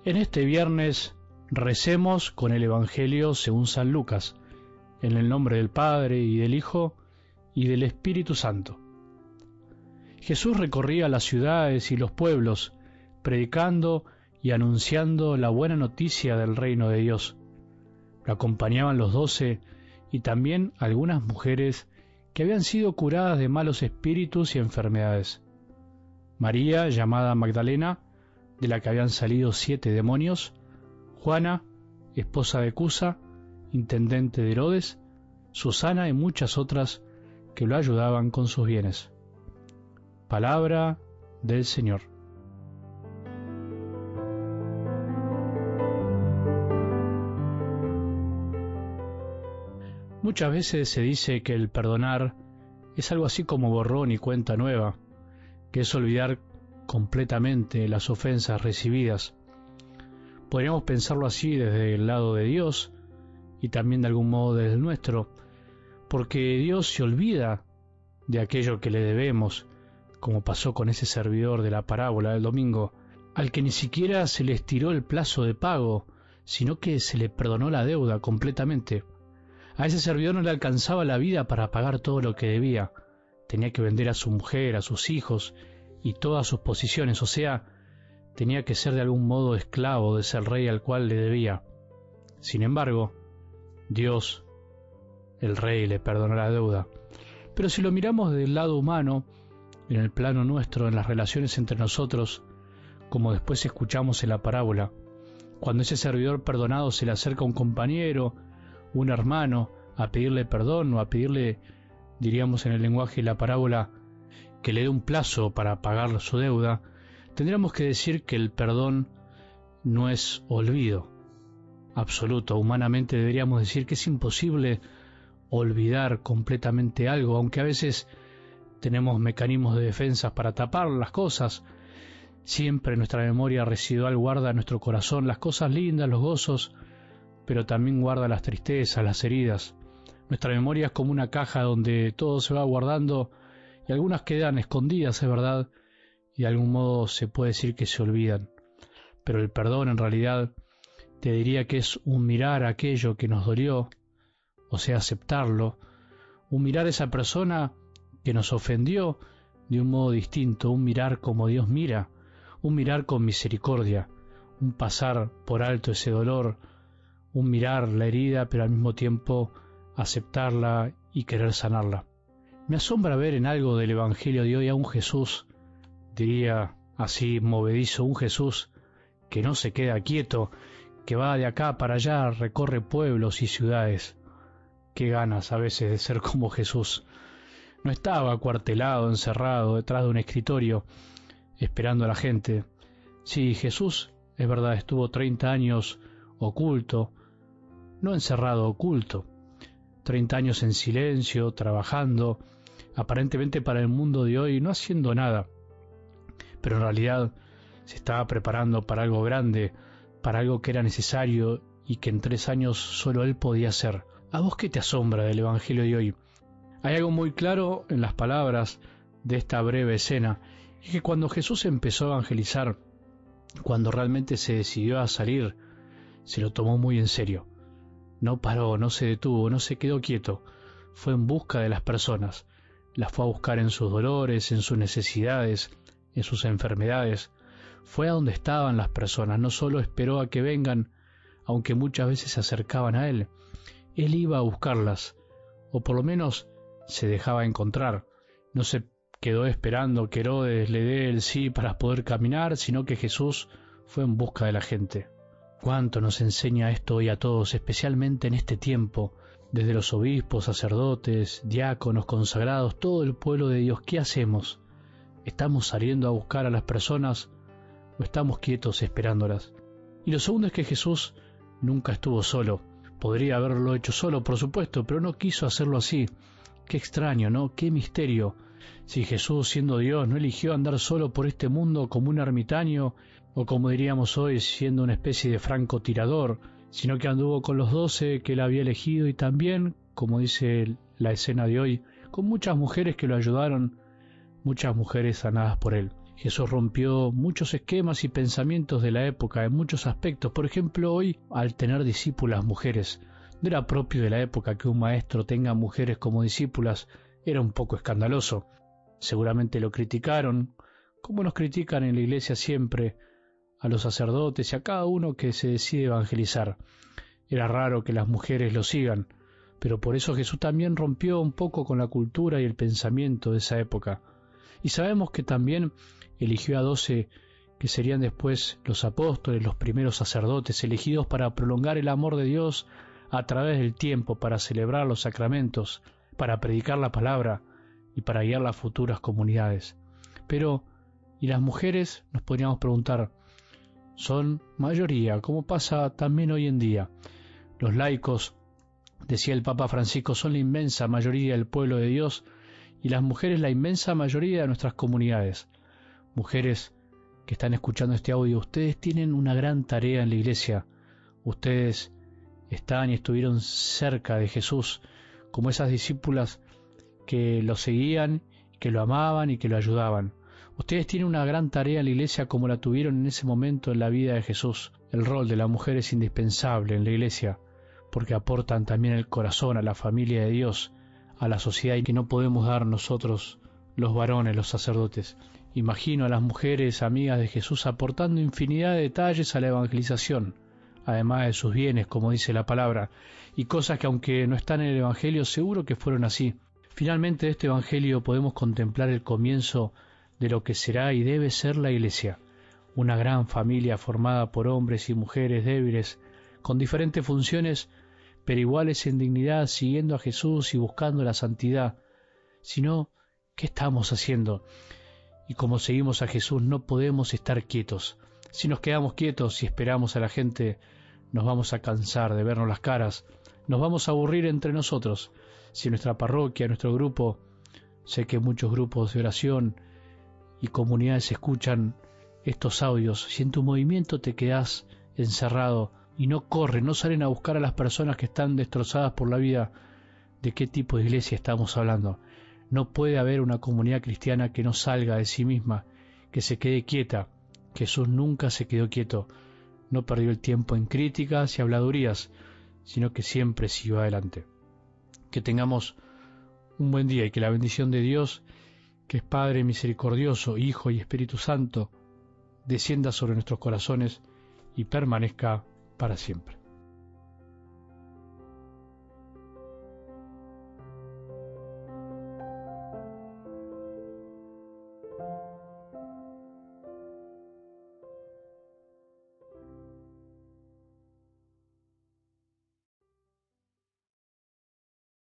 En este viernes recemos con el Evangelio según San Lucas, en el nombre del Padre y del Hijo y del Espíritu Santo. Jesús recorría las ciudades y los pueblos, predicando y anunciando la buena noticia del reino de Dios. Lo acompañaban los 12 y también algunas mujeres que habían sido curadas de malos espíritus y enfermedades. María, llamada Magdalena, de la que habían salido 7 demonios, Juana, esposa de Cusa, intendente de Herodes, Susana y muchas otras que lo ayudaban con sus bienes. Palabra del Señor. Muchas veces se dice que el perdonar es algo así como borrón y cuenta nueva, que es olvidar completamente las ofensas recibidas. Podríamos pensarlo así desde el lado de Dios y también de algún modo desde el nuestro, porque Dios se olvida de aquello que le debemos, como pasó con ese servidor de la parábola del domingo, al que ni siquiera se le estiró el plazo de pago, sino que se le perdonó la deuda completamente. A ese servidor no le alcanzaba la vida para pagar todo lo que debía. Tenía que vender a su mujer, a sus hijos y todas sus posesiones, o sea, tenía que ser de algún modo esclavo de ese rey al cual le debía. Sin embargo, Dios, el rey, le perdonó la deuda. Pero si lo miramos del lado humano, en el plano nuestro, en las relaciones entre nosotros, como después escuchamos en la parábola, cuando ese servidor perdonado se le acerca a un compañero, un hermano, a pedirle perdón o a pedirle, diríamos en el lenguaje de la parábola, que le dé un plazo para pagar su deuda, tendríamos que decir que el perdón no es olvido absoluto. Humanamente deberíamos decir que es imposible olvidar completamente algo, aunque a veces tenemos mecanismos de defensa para tapar las cosas. Siempre nuestra memoria residual guarda en nuestro corazón las cosas lindas, los gozos, pero también guarda las tristezas, las heridas. Nuestra memoria es como una caja donde todo se va guardando y algunas quedan escondidas, es verdad, y de algún modo se puede decir que se olvidan. Pero el perdón en realidad te diría que es un mirar aquello que nos dolió, o sea, aceptarlo, un mirar a esa persona que nos ofendió de un modo distinto, un mirar como Dios mira, un mirar con misericordia, un pasar por alto ese dolor, un mirar la herida, pero al mismo tiempo aceptarla y querer sanarla. Me asombra ver en algo del Evangelio de hoy a un Jesús, diría así movedizo, un Jesús que no se queda quieto, que va de acá para allá, recorre pueblos y ciudades. Qué ganas a veces de ser como Jesús. No estaba acuartelado, encerrado detrás de un escritorio, esperando a la gente. Sí, Jesús, es verdad, estuvo 30 años oculto, no encerrado, oculto. 30 años en silencio, trabajando, aparentemente para el mundo de hoy, no haciendo nada. Pero en realidad se estaba preparando para algo grande, para algo que era necesario y que en 3 años solo él podía hacer. ¿A vos qué te asombra del Evangelio de hoy? Hay algo muy claro en las palabras de esta breve escena, y que cuando Jesús empezó a evangelizar, cuando realmente se decidió a salir, se lo tomó muy en serio. No paró, no se detuvo, no se quedó quieto. Fue en busca de las personas. Las fue a buscar en sus dolores, en sus necesidades, en sus enfermedades. Fue a donde estaban las personas. No solo esperó a que vengan, aunque muchas veces se acercaban a él. Él iba a buscarlas, o por lo menos se dejaba encontrar. No se quedó esperando que Herodes le dé el sí para poder caminar, sino que Jesús fue en busca de la gente. ¿Cuánto nos enseña esto hoy a todos, especialmente en este tiempo? Desde los obispos, sacerdotes, diáconos, consagrados, todo el pueblo de Dios, ¿qué hacemos? ¿Estamos saliendo a buscar a las personas o estamos quietos esperándolas? Y lo segundo es que Jesús nunca estuvo solo. Podría haberlo hecho solo, por supuesto, pero no quiso hacerlo así. Qué extraño, ¿no? Qué misterio. Si Jesús, siendo Dios, no eligió andar solo por este mundo como un ermitaño, o como diríamos hoy, siendo una especie de francotirador, sino que anduvo con los 12 que él había elegido y también, como dice la escena de hoy, con muchas mujeres que lo ayudaron, muchas mujeres sanadas por él. Jesús rompió muchos esquemas y pensamientos de la época en muchos aspectos. Por ejemplo, hoy, al tener discípulas mujeres, no era propio de la época que un maestro tenga mujeres como discípulas, era un poco escandaloso. Seguramente lo criticaron, como nos critican en la iglesia siempre a los sacerdotes y a cada uno que se decide evangelizar. Era raro que las mujeres lo sigan, pero por eso Jesús también rompió un poco con la cultura y el pensamiento de esa época. Y sabemos que también eligió a 12 que serían después los apóstoles, los primeros sacerdotes, elegidos para prolongar el amor de Dios a través del tiempo, para celebrar los sacramentos, para predicar la palabra y para guiar las futuras comunidades. Pero, ¿y las mujeres? Nos podríamos preguntar, son mayoría, como pasa también hoy en día. Los laicos, decía el Papa Francisco, son la inmensa mayoría del pueblo de Dios y las mujeres la inmensa mayoría de nuestras comunidades. Mujeres que están escuchando este audio, ustedes tienen una gran tarea en la iglesia. Ustedes están y estuvieron cerca de Jesús, como esas discípulas que lo seguían, que lo amaban y que lo ayudaban. Ustedes tienen una gran tarea en la iglesia como la tuvieron en ese momento en la vida de Jesús. El rol de la mujer es indispensable en la iglesia, porque aportan también el corazón a la familia de Dios, a la sociedad y que no podemos dar nosotros, los varones, los sacerdotes. Imagino a las mujeres amigas de Jesús aportando infinidad de detalles a la evangelización, además de sus bienes, como dice la palabra, y cosas que aunque no están en el Evangelio, seguro que fueron así. Finalmente de este Evangelio podemos contemplar el comienzo de lo que será y debe ser la Iglesia, una gran familia formada por hombres y mujeres débiles, con diferentes funciones, pero iguales en dignidad, siguiendo a Jesús y buscando la santidad. Si no, ¿qué estamos haciendo? Y como seguimos a Jesús no podemos estar quietos. Si nos quedamos quietos y esperamos a la gente, nos vamos a cansar de vernos las caras, nos vamos a aburrir entre nosotros. Si nuestra parroquia, nuestro grupo, sé que muchos grupos de oración y comunidades escuchan estos audios, si en tu movimiento te quedás encerrado y no corren, no salen a buscar a las personas que están destrozadas por la vida, ¿de qué tipo de iglesia estamos hablando? No puede haber una comunidad cristiana que no salga de sí misma, que se quede quieta. Jesús nunca se quedó quieto, no perdió el tiempo en críticas y habladurías, sino que siempre siguió adelante. Que tengamos un buen día y que la bendición de Dios, que es Padre misericordioso, Hijo y Espíritu Santo, descienda sobre nuestros corazones y permanezca para siempre.